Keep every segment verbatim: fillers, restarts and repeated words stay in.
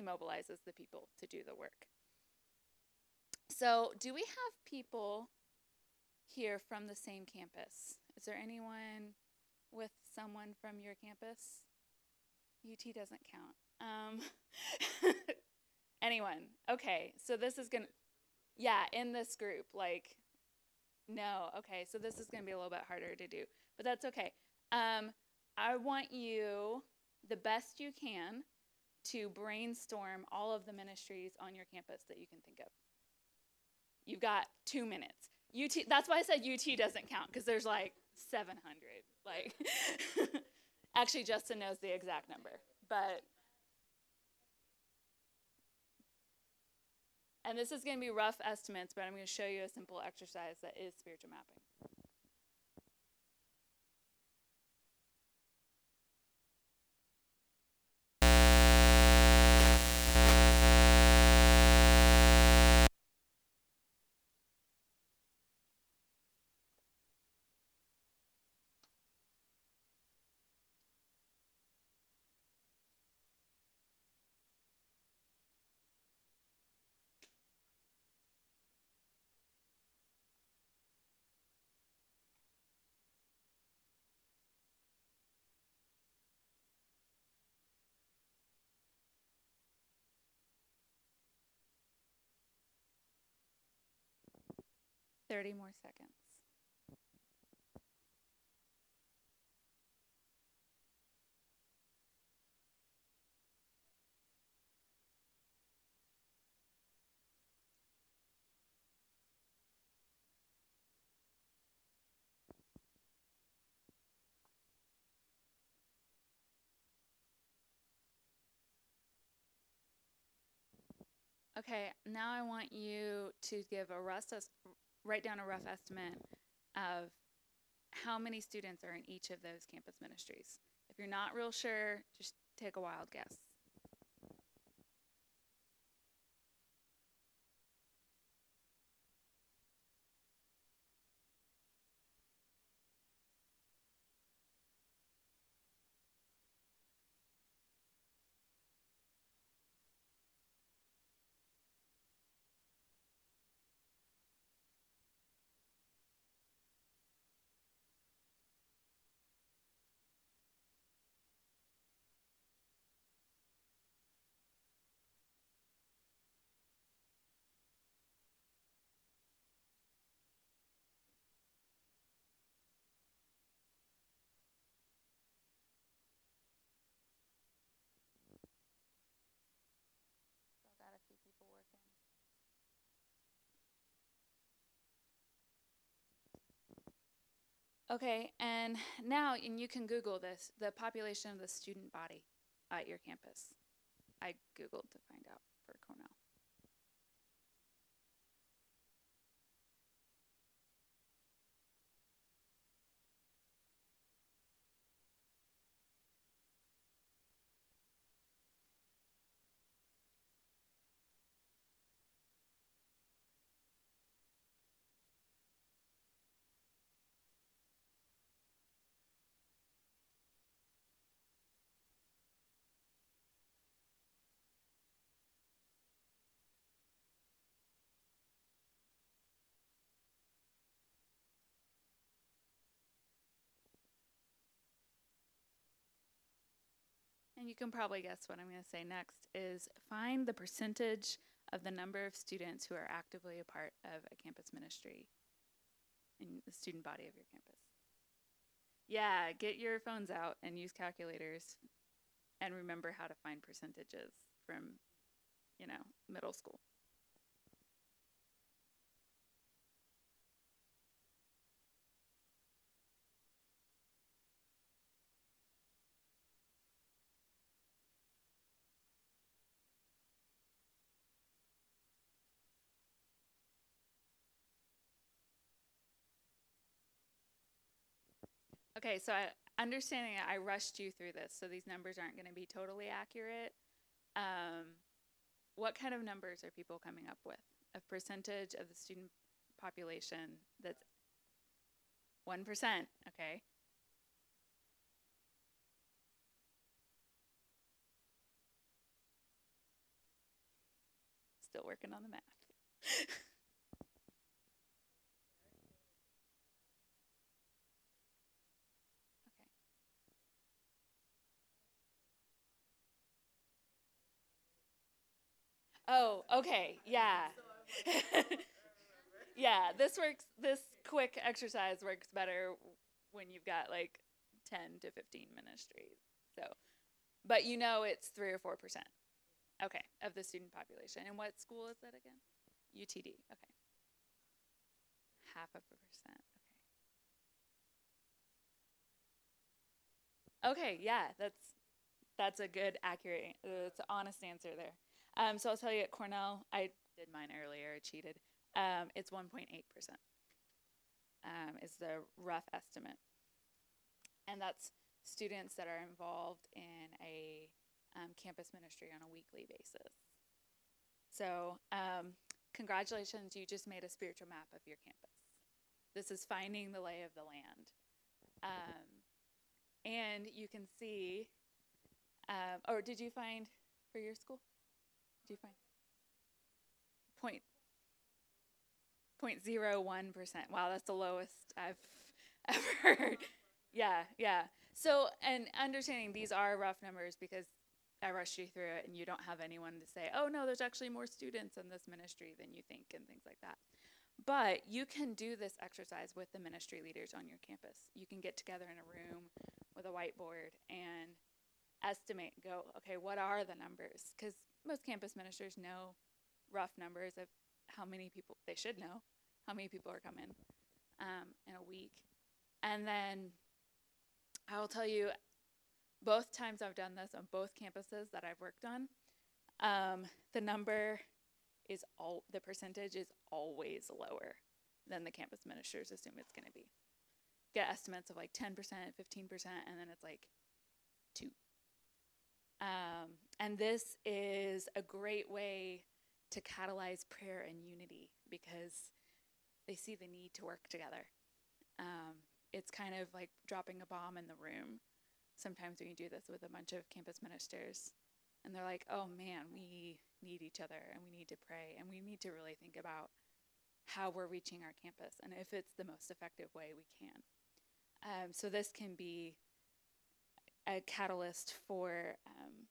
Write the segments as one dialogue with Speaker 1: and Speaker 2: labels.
Speaker 1: mobilizes the people to do the work. So do we have people here from the same campus? Is there anyone with someone from your campus? U T doesn't count. Um, anyone? Okay, so this is gonna, yeah, in this group, like, no, okay, so this is gonna be a little bit harder to do, but that's okay. Um, I want you, the best you can, to brainstorm all of the ministries on your campus that you can think of. You've got two minutes. U T, that's why I said U T doesn't count, because there's like seven hundred. Like, actually, Justin knows the exact number, but, and this is going to be rough estimates, but I'm going to show you a simple exercise that is spiritual mapping. thirty more seconds. Okay, now I want you to give a rough, write down a rough estimate of how many students are in each of those campus ministries. If you're not real sure, just take a wild guess. Still got a few people working. Okay, and now, and you can Google this, the population of the student body at your campus. I Googled to find out for Cornell. And you can probably guess what I'm going to say next is find the percentage of the number of students who are actively a part of a campus ministry in the student body of your campus. Yeah, get your phones out and use calculators and remember how to find percentages from, you know, middle school. Okay, so I, understanding it, I rushed you through this, so these numbers aren't going to be totally accurate. Um, what kind of numbers are people coming up with? A percentage of the student population that's one percent, okay? still working on the math. Oh, okay. Yeah. Yeah, this works. This quick exercise works better when you've got like ten to fifteen ministries. So, but you know it's three or four percent. Okay, of the student population. And what school is that again? U T D. Okay. Half of a percent. Okay. Okay, yeah, that's that's a good, accurate, uh, it's an honest answer there. Um, so I'll tell you at Cornell, I did mine earlier, I cheated. Um, it's one point eight percent um, is the rough estimate. And that's students that are involved in a um, campus ministry on a weekly basis. So um, congratulations, you just made a spiritual map of your campus. This is finding the lay of the land. Um, and you can see, um, or did you find for your school? Did you find? Point, point zero one percent. Wow, that's the lowest I've ever heard. Yeah, yeah. So, and understanding these are rough numbers because I rushed you through it and you don't have anyone to say, oh no, there's actually more students in this ministry than you think and things like that. But you can do this exercise with the ministry leaders on your campus. You can get together in a room with a whiteboard and estimate, go, okay, what are the numbers? Because most campus ministers know rough numbers of how many people, they should know how many people are coming um, in a week. And then I will tell you, both times I've done this on both campuses that I've worked on, um, the number is all, the percentage is always lower than the campus ministers assume it's going to be. Get estimates of like ten percent, fifteen percent, and then it's like two. Um, and this is a great way to catalyze prayer and unity because they see the need to work together. Um, it's kind of like dropping a bomb in the room. Sometimes when you do this with a bunch of campus ministers, and they're like, oh man, we need each other and we need to pray and we need to really think about how we're reaching our campus and if it's the most effective way we can. Um, so this can be a catalyst for um,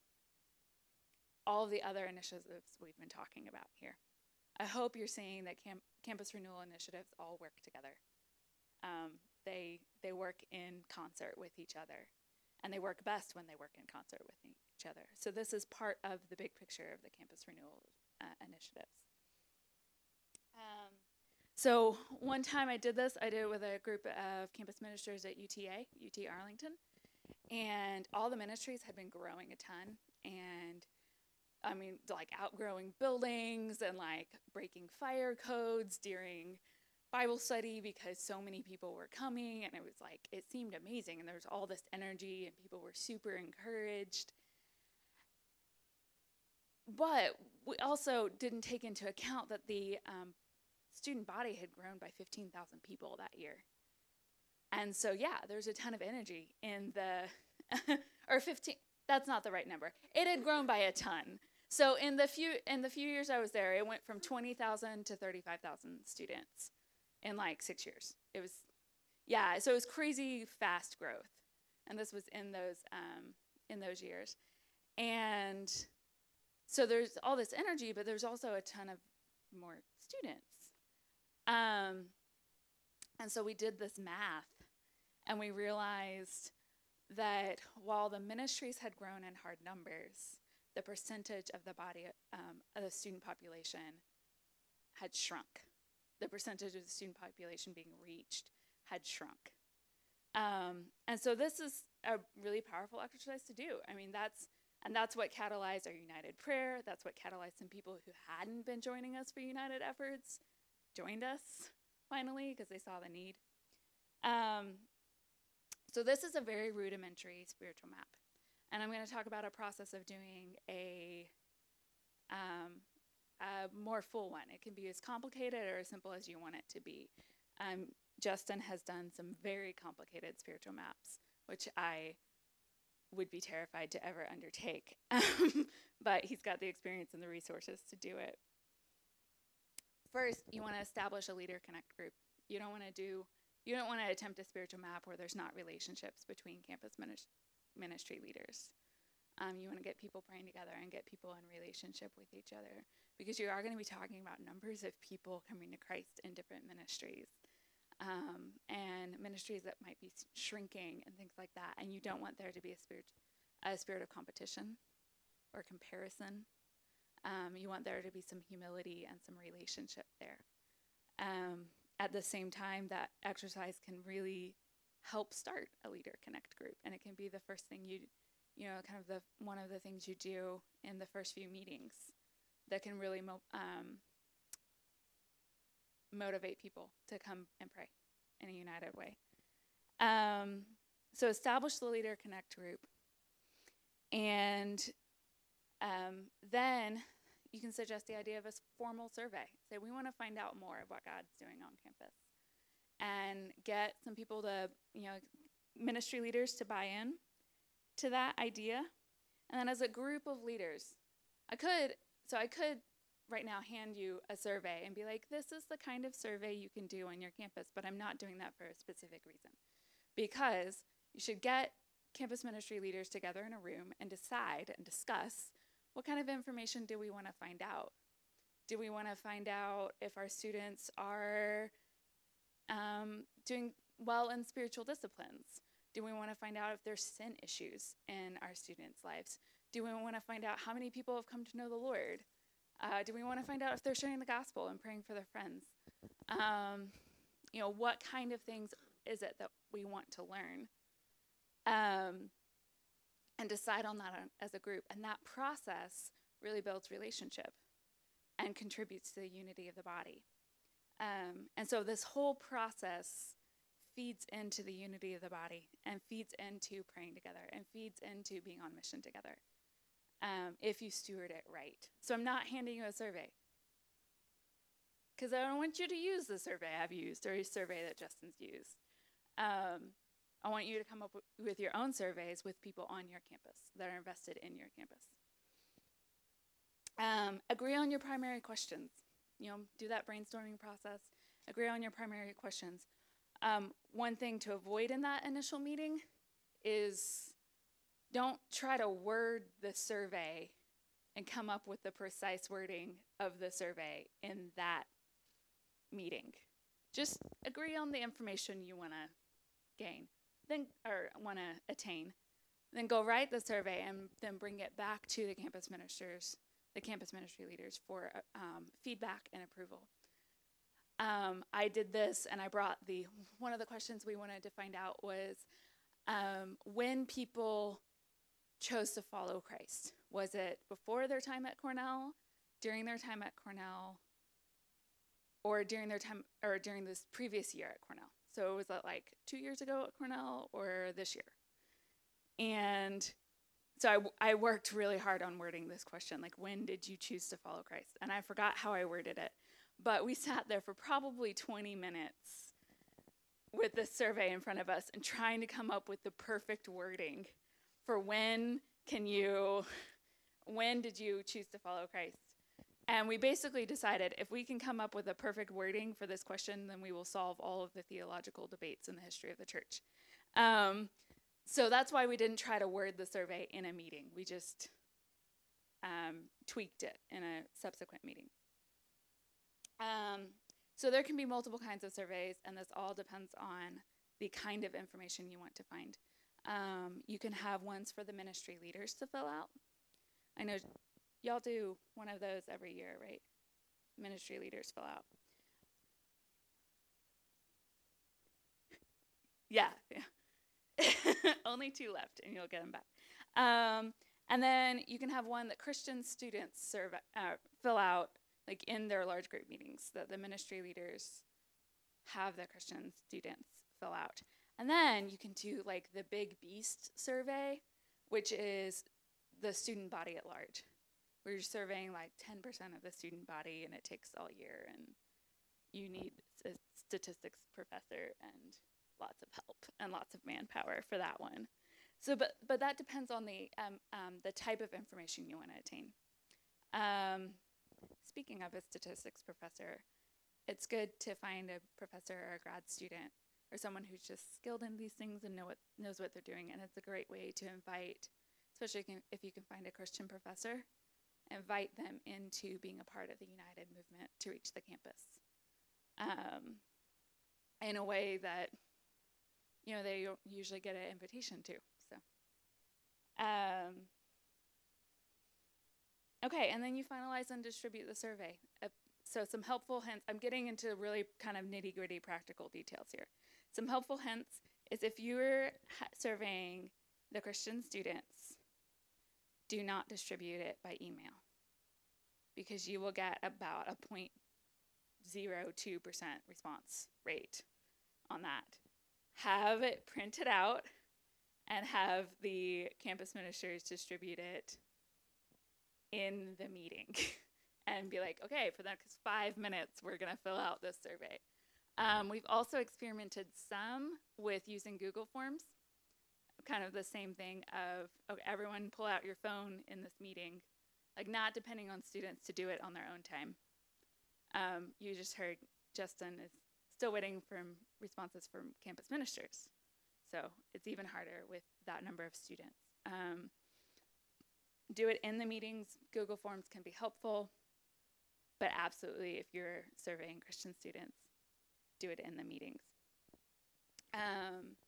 Speaker 1: all of the other initiatives we've been talking about here. I hope you're seeing that camp- campus renewal initiatives all work together. Um, they they work in concert with each other, and they work best when they work in concert with each other. So this is part of the big picture of the campus renewal uh, initiatives. Um, so one time I did this, I did it with a group of campus ministers at U T A, U T Arlington, and all the ministries had been growing a ton, and I mean, like outgrowing buildings and like breaking fire codes during Bible study because so many people were coming, and it was like, it seemed amazing, and there was all this energy, and people were super encouraged. But we also didn't take into account that the um, student body had grown by fifteen thousand people that year. And so, yeah, there's a ton of energy in the, or fifteen, that's not the right number. It had grown by a ton. So in the few in the few years I was there, it went from twenty thousand to thirty-five thousand students in like six years. It was, yeah, so it was crazy fast growth. And this was in those um, in those years. And so there's all this energy, but there's also a ton of more students. Um, and so we did this math, and we realized that while the ministries had grown in hard numbers, the percentage of the body, um, of the student population had shrunk. The percentage of the student population being reached had shrunk. Um, and so this is a really powerful exercise to do. I mean, that's, and that's what catalyzed our United Prayer. That's what catalyzed some people who hadn't been joining us for United Efforts, joined us finally because they saw the need. Um, so this is a very rudimentary spiritual map. And I'm going to talk about a process of doing a, um, a more full one. It can be as complicated or as simple as you want it to be. Um, Justin has done some very complicated spiritual maps, which I would be terrified to ever undertake. But he's got the experience and the resources to do it. first, you want to establish a leader connect group. You don't want to do, you don't want to attempt a spiritual map where there's not relationships between campus minis- ministry leaders. Um, you want to get people praying together and get people in relationship with each other, because you are going to be talking about numbers of people coming to Christ in different ministries, um, and ministries that might be shrinking and things like that. And you don't want there to be a spirit, a spirit of competition or comparison. Um, you want there to be some humility and some relationship there. Um, at the same time, that exercise can really help start a leader connect group, and it can be the first thing you you know, kind of the one of the things you do in the first few meetings that can really mo- um, motivate people to come and pray in a united way. Um, so establish the Leader Connect group. And um, then you can suggest the idea of a formal survey. Say, we want to find out more of what God's doing on campus. And get some people to, you know, ministry leaders to buy in to that idea. And then as a group of leaders, I could, so I could right now hand you a survey and be like, this is the kind of survey you can do on your campus, but I'm not doing that for a specific reason. Because you should get campus ministry leaders together in a room and decide and discuss what kind of information do we want to find out. Do we want to find out if our students are um, doing well in spiritual disciplines? Do we want to find out if there's sin issues in our students' lives? Do we want to find out how many people have come to know the Lord? Uh, do we want to find out if they're sharing the gospel and praying for their friends? Um, you know, what kind of things is it that we want to learn? Um, and decide on that as a group. And that process really builds relationship and contributes to the unity of the body. Um, and so this whole process feeds into the unity of the body and feeds into praying together and feeds into being on mission together, um, if you steward it right. So I'm not handing you a survey, because I don't want you to use the survey I've used or a survey that Justin's used. Um, I want you to come up w- with your own surveys with people on your campus that are invested in your campus. Um, agree on your primary questions. You know, do that brainstorming process. Agree on your primary questions. Um, one thing to avoid in that initial meeting is don't try to word the survey and come up with the precise wording of the survey in that meeting. Just agree on the information you want to gain, then or want to attain. Then go write the survey and then bring it back to the campus ministers, the campus ministry leaders for um, feedback and approval. Um, I did this, and I brought the, one of the questions we wanted to find out was um, when people chose to follow Christ. Was it before their time at Cornell, during their time at Cornell, or during their time, or during this previous year at Cornell? So was that like two years ago at Cornell or this year? And so I, I worked really hard on wording this question, like, when did you choose to follow Christ? And I forgot how I worded it. But we sat there for probably twenty minutes with this survey in front of us and trying to come up with the perfect wording for when can you, when did you choose to follow Christ? And we basically decided if we can come up with a perfect wording for this question, then we will solve all of the theological debates in the history of the church. Um, so that's why we didn't try to word the survey in a meeting. We just um, tweaked it in a subsequent meeting. Um, so there can be multiple kinds of surveys, and this all depends on the kind of information you want to find. Um, you can have ones for the ministry leaders to fill out. I know y'all do one of those every year, right? Ministry leaders fill out. Yeah, yeah. Only two left, and you'll get them back. Um, and then you can have one that Christian students serve, uh, fill out, like in their large group meetings, that the ministry leaders have the Christian students fill out. And then you can do like the Big Beast survey, which is the student body at large. Where you're surveying like ten percent of the student body, and it takes all year, and you need a statistics professor and lots of help and lots of manpower for that one. So, but but that depends on the um, um, the type of information you want to attain. Um, speaking of a statistics professor, it's good to find a professor or a grad student or someone who's just skilled in these things and know what knows what they're doing. And it's a great way to invite, especially if you can, if you can find a Christian professor, invite them into being a part of the United movement to reach the campus um, in a way that, you know, they don't usually get an invitation to. So, um, okay, and then you finalize and distribute the survey. Uh, so some helpful hints. I'm getting into really kind of nitty-gritty practical details here. Some helpful hints is if you're ha- surveying the Christian students, do not distribute it by email, because you will get about a zero point zero two percent response rate on that. Have it printed out and have the campus ministers distribute it in the meeting and be like, okay, for the next five minutes, we're going to fill out this survey. Um, we've also experimented some with using Google Forms, kind of the same thing of, okay, everyone pull out your phone in this meeting, like not depending on students to do it on their own time. Um, you just heard Justin is still waiting for responses from campus ministers. So it's even harder with that number of students. Um, do it in the meetings. Google Forms can be helpful, but absolutely if you're surveying Christian students, do it in the meetings. Um,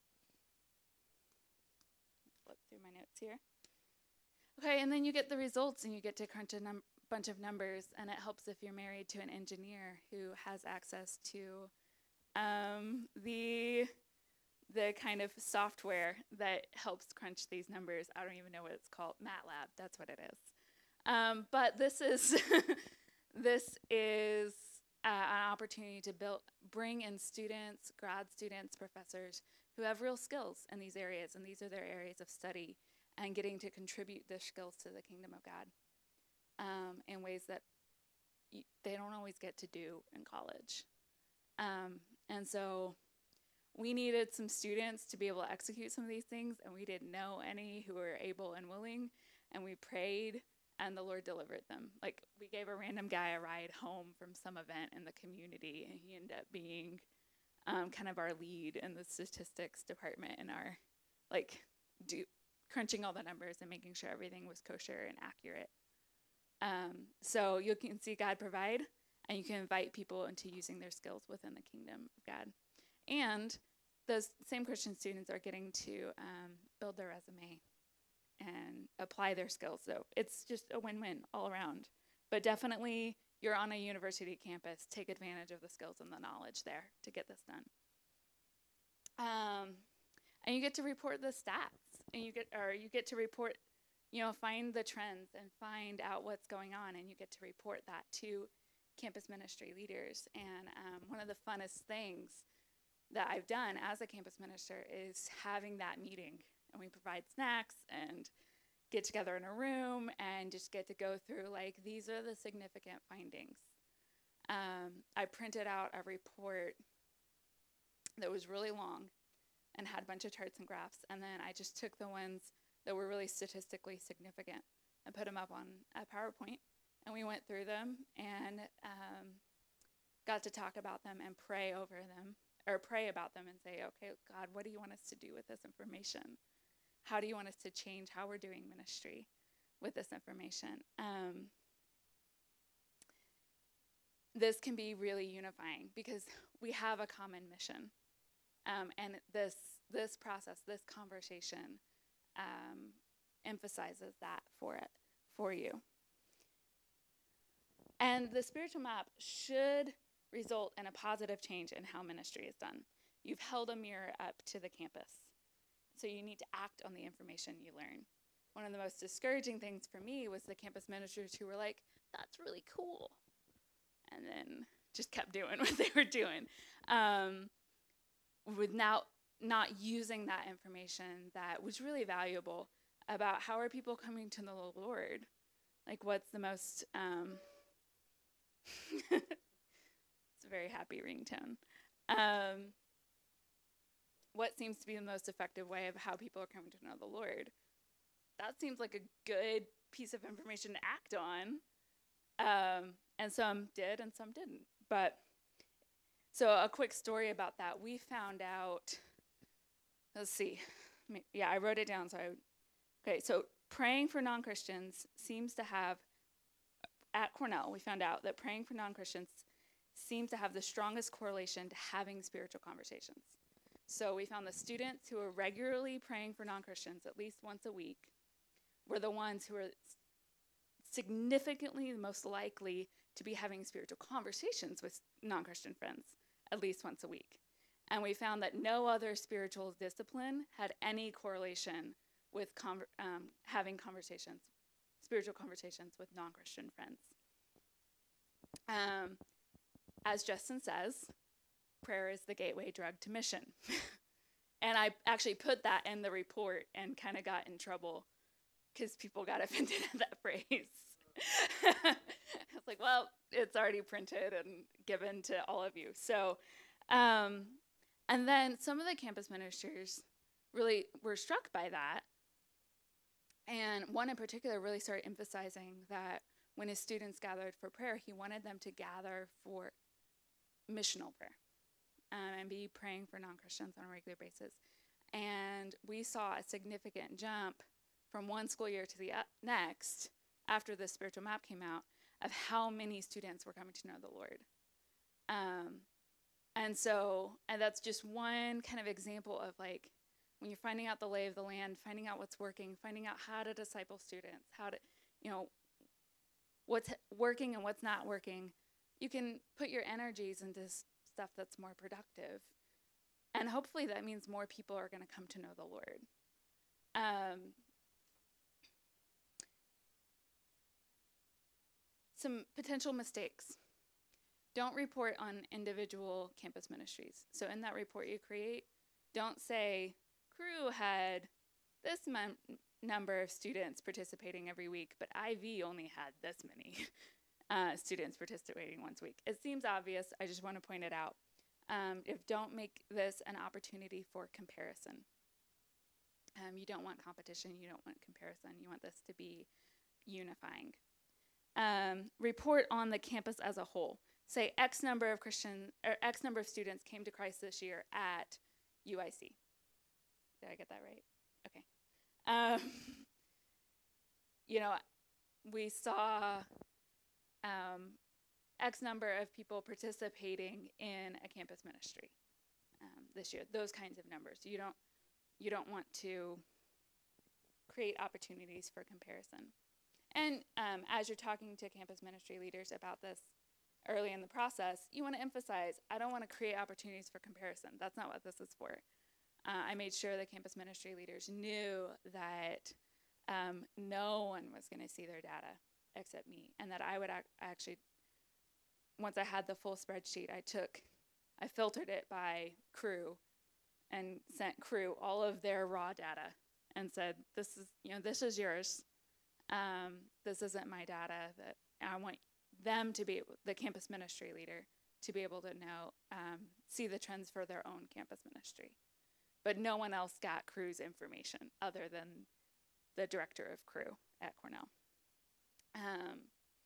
Speaker 1: flip through my notes here. Okay, and then you get the results and you get to crunch a num- bunch of numbers, and it helps if you're married to an engineer who has access to um, the the kind of software that helps crunch these numbers. I don't even know what it's called. MATLAB, that's what it is. Um, but this is this is uh, an opportunity to build, bring in students, grad students, professors who have real skills in these areas, and these are their areas of study, and getting to contribute their skills to the kingdom of God um, in ways that y- they don't always get to do in college. Um, and so we needed some students to be able to execute some of these things, and we didn't know any who were able and willing, and we prayed, and the Lord delivered them. Like, we gave a random guy a ride home from some event in the community, and he ended up being um, kind of our lead in the statistics department and our, like, do crunching all the numbers and making sure everything was kosher and accurate. Um, so you can see God provide, and you can invite people into using their skills within the kingdom of God. And those same Christian students are getting to um, build their resume and apply their skills. So it's just a win-win all around. But definitely, you're on a university campus. Take advantage of the skills and the knowledge there to get this done. Um, and you get to report the stats, and you get, or you get to report, you know, find the trends and find out what's going on, and you get to report that to campus ministry leaders. And um, one of the funnest things that I've done as a campus minister is having that meeting, and we provide snacks and get together in a room and just get to go through, like, these are the significant findings. Um, I printed out a report that was really long and had a bunch of charts and graphs, and then I just took the ones that were really statistically significant and put them up on a PowerPoint, and we went through them and um, got to talk about them and pray over them, or pray about them and say, okay, God, what do you want us to do with this information? How do you want us to change how we're doing ministry with this information? Um, this can be really unifying because we have a common mission. Um, and this this process, this conversation um, emphasizes that for it, for you. And the spiritual map should result in a positive change in how ministry is done. You've held a mirror up to the campus, so you need to act on the information you learn. One of the most discouraging things for me was the campus ministers who were like, that's really cool, and then just kept doing what they were doing. Um, without not using that information that was really valuable about how are people coming to know the Lord. Like, what's the most, um, it's a very happy ringtone. Um, what seems to be the most effective way of how people are coming to know the Lord? That seems like a good piece of information to act on. Um, and some did and some didn't. But So a quick story about that. We found out, let's see. Yeah, I wrote it down. So I, okay, so praying for non-Christians seems to have, at Cornell, we found out that praying for non-Christians seems to have the strongest correlation to having spiritual conversations. So we found the students who were regularly praying for non-Christians at least once a week were the ones who were significantly the most likely to be having spiritual conversations with non-Christian friends at least once a week. And we found that no other spiritual discipline had any correlation with con- um, having conversations, spiritual conversations with non-Christian friends. Um, as Justin says, prayer is the gateway drug to mission. And I actually put that in the report and kind of got in trouble because people got offended at that phrase. I was like, well, it's already printed and given to all of you. So, um, and then some of the campus ministers really were struck by that. And one in particular really started emphasizing that when his students gathered for prayer, he wanted them to gather for missional prayer um, and be praying for non-Christians on a regular basis. And we saw a significant jump from one school year to the uh, next after the spiritual map came out of how many students were coming to know the Lord. Um, and so, and that's just one kind of example of like, when you're finding out the lay of the land, finding out what's working, finding out how to disciple students, how to, you know, what's working and what's not working, you can put your energies into stuff that's more productive. And hopefully that means more people are going to come to know the Lord. Um, some potential mistakes. Don't report on individual campus ministries. So in that report you create, don't say, Cru had this mon- number of students participating every week, but I V only had this many uh, students participating once a week. It seems obvious. I just want to point it out. Um, if don't make this an opportunity for comparison. Um, you don't want competition. You don't want comparison. You want this to be unifying. Um, report on the campus as a whole. Say X number of Christian or X number of students came to Christ this year at U I C. Did I get that right? Okay. Um, you know, we saw um, X number of people participating in a campus ministry um, this year. Those kinds of numbers. You don't you don't want to create opportunities for comparison. And um, as you're talking to campus ministry leaders about this early in the process, you want to emphasize, I don't want to create opportunities for comparison. That's not what this is for. Uh, I made sure the campus ministry leaders knew that um, no one was going to see their data except me, and that I would ac- actually, once I had the full spreadsheet, I took, I filtered it by Cru and sent Cru all of their raw data and said, this is, you know, this is yours. Um, this isn't my data. That I want them to be, the campus ministry leader, to be able to know, um, see the trends for their own campus ministry. But no one else got Cru's information other than the director of Cru at Cornell. Um,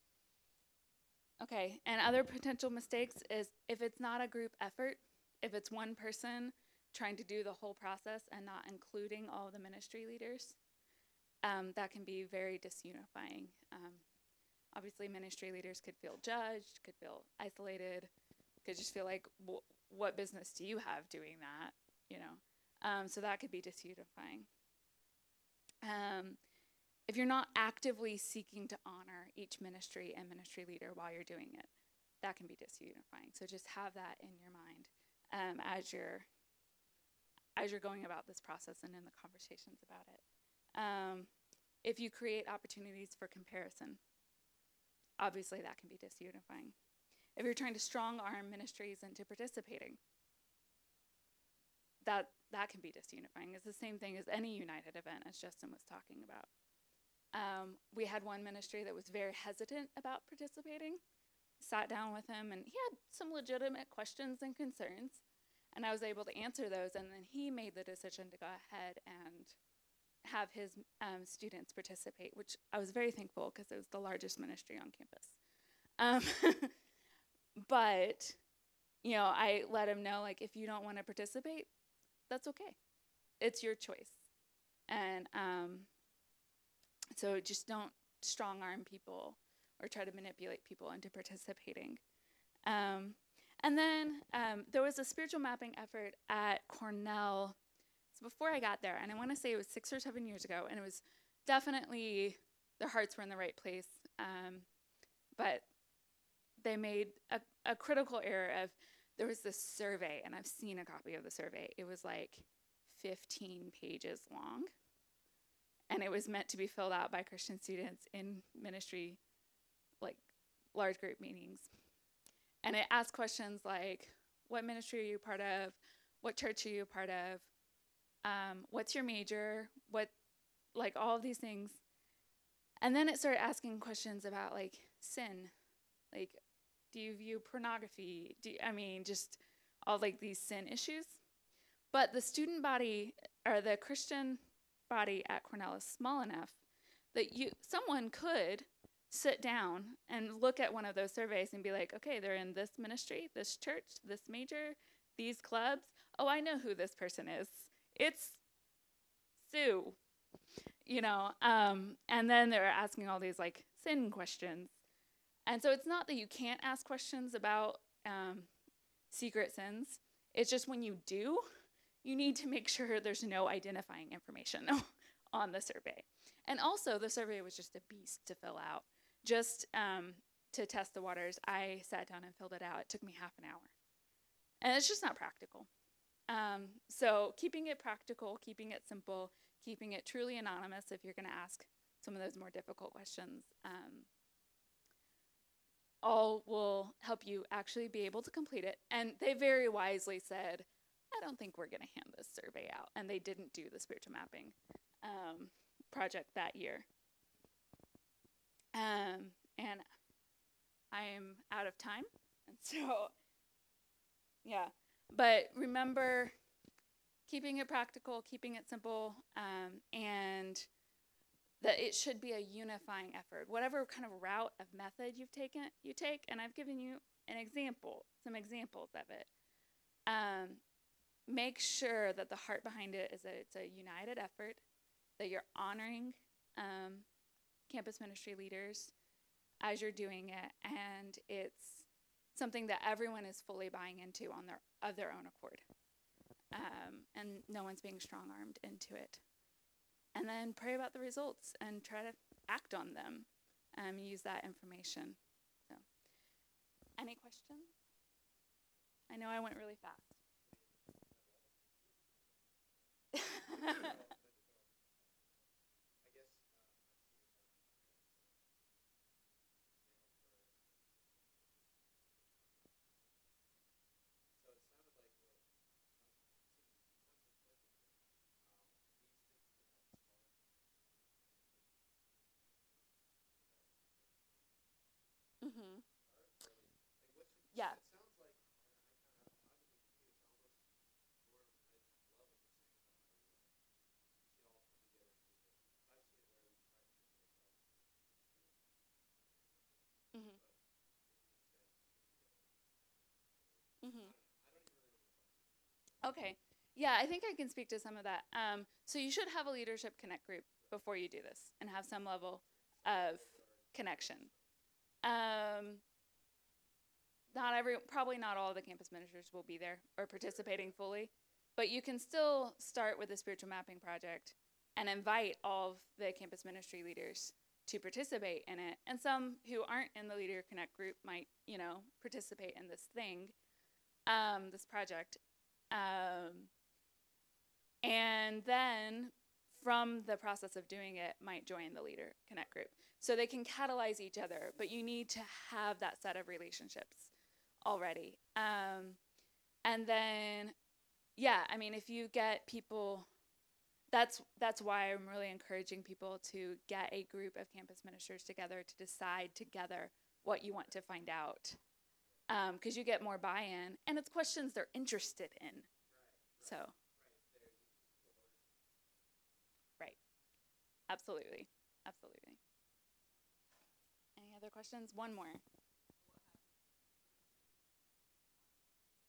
Speaker 1: okay, and other potential mistakes is if it's not a group effort, if it's one person trying to do the whole process and not including all the ministry leaders, um, that can be very disunifying. Um, obviously, ministry leaders could feel judged, could feel isolated, could just feel like, w- what business do you have doing that, you know? Um, so that could be disunifying. Um, if you're not actively seeking to honor each ministry and ministry leader while you're doing it, that can be disunifying. So just have that in your mind um, as you're as you're going about this process and in the conversations about it. Um, if you create opportunities for comparison, obviously that can be disunifying. If you're trying to strong arm ministries into participating, that that can be disunifying. It's the same thing as any United event, as Justin was talking about. Um, we had one ministry that was very hesitant about participating. Sat down with him, and he had some legitimate questions and concerns, and I was able to answer those, and then he made the decision to go ahead and have his um, students participate, which I was very thankful because it was the largest ministry on campus. Um, but you know, I let them know, like, if you don't want to participate, that's okay. It's your choice. And um, so just don't strong arm people or try to manipulate people into participating. Um, and then um, there was a spiritual mapping effort at Cornell. So before I got there, and I want to say it was six or seven years ago, and it was definitely, their hearts were in the right place. Um, but they made a, a critical error of, there was this survey, and I've seen a copy of the survey. It was like fifteen pages long, and it was meant to be filled out by Christian students in ministry, like large group meetings. And it asked questions like, what ministry are you part of? What church are you a part of? Um, what's your major? What, like all of these things. And then it started asking questions about like sin. Like, do you view pornography? Do you, I mean, just all like these sin issues. But the student body, or the Christian body at Cornell is small enough that you, someone could sit down and look at one of those surveys and be like, okay, they're in this ministry, this church, this major, these clubs. Oh, I know who this person is. It's Sue, you know. Um, and then they're asking all these like sin questions. And so it's not that you can't ask questions about um, secret sins. It's just when you do, you need to make sure there's no identifying information on the survey. And also, the survey was just a beast to fill out. Just um, to test the waters, I sat down and filled it out. It took me half an hour. And it's just not practical. Um, so keeping it practical, keeping it simple, keeping it truly anonymous if you're going to ask some of those more difficult questions, um, all will help you actually be able to complete it. And they very wisely said, I don't think we're going to hand this survey out. And they didn't do the spiritual mapping um, project that year. Um, and I'm out of time. And so, yeah. But remember, keeping it practical, keeping it simple, um, and that it should be a unifying effort. Whatever kind of route of method you've taken, you take, and I've given you an example, some examples of it. Um, make sure that the heart behind it is that it's a united effort, that you're honoring um, campus ministry leaders as you're doing it, and it's something that everyone is fully buying into on their of their own accord, um, and no one's being strong-armed into it. And then pray about the results and try to act on them, um, use that information. So, any questions? I know I went really fast. Mm-hmm. Yeah. Mm-hmm. Mm-hmm. Okay. Yeah, I think I can speak to some of that. Um, so you should have a leadership connect group before you do this and have some level of connection. Um, not every, probably not all of the campus ministers will be there or participating fully, but you can still start with the spiritual mapping project and invite all of the campus ministry leaders to participate in it. And some who aren't in the Leader Connect group might, you know, participate in this thing, um, this project. Um, and then from the process of doing it, might join the Leader Connect group. So they can catalyze each other, but you need to have that set of relationships already. Um, and then, yeah, I mean, if you get people, that's that's why I'm really encouraging people to get a group of campus ministers together to decide together what you want to find out. Because um, you get more buy-in, and it's questions they're interested in. So, right. Absolutely. Absolutely. Any other questions? One more.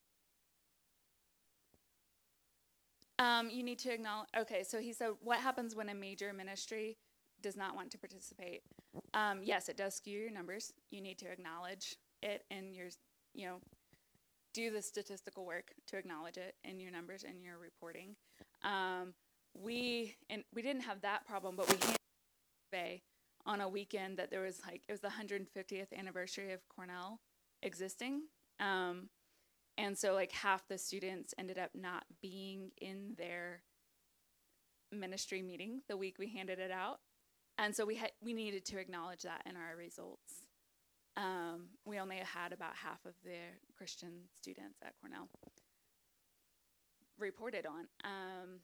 Speaker 1: Um, you need to acknowledge. Okay, so he said, what happens when a major ministry does not want to participate? Um, yes, it does skew your numbers. You need to acknowledge it in your, you know, do the statistical work to acknowledge it in your numbers and your reporting. Um, we and we didn't have that problem, but we had a survey on a weekend that there was like it was the one hundred fiftieth anniversary of Cornell existing. Um, And so like half the students ended up not being in their ministry meeting the week we handed it out. And so we had we needed to acknowledge that in our results. Um, we only had about half of the Christian students at Cornell reported on. Um,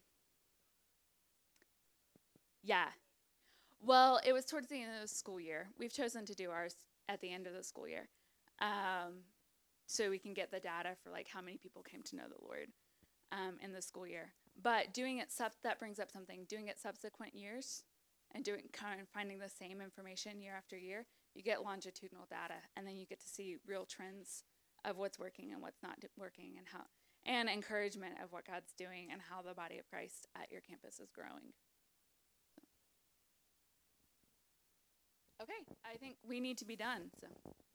Speaker 1: yeah. Well, it was towards the end of the school year. We've chosen to do ours at the end of the school year. Um, so we can get the data for like how many people came to know the Lord um, in the school year. But doing it, sub- that brings up something, doing it subsequent years and doing kind of finding the same information year after year, you get longitudinal data, and then you get to see real trends of what's working and what's not working, and how, and encouragement of what God's doing and how the body of Christ at your campus is growing. Okay, I think we need to be done, so.